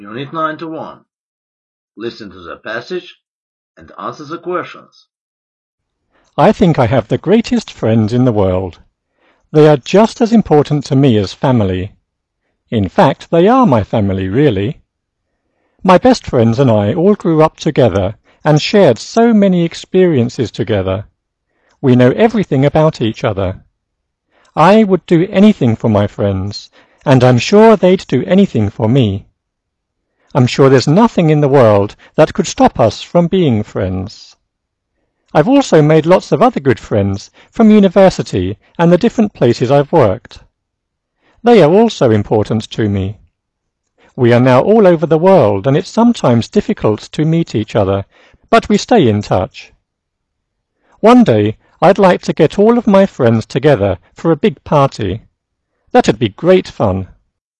Unit 91. Listen to the passage and answer the questions. I think I have the greatest friends in the world. They are just as important to me as family. In fact, they are my family, really. My best friends and I all grew up together and shared so many experiences together. We know everything about each other. I would do anything for my friends, and I'm sure they'd do anything for me. I'm sure there's nothing in the world that could stop us from being friends. I've also made lots of other good friends from university and the different places I've worked. They are also important to me. We are now all over the world, and it's sometimes difficult to meet each other, but we stay in touch. One day I'd like to get all of my friends together for a big party. That'd be great fun.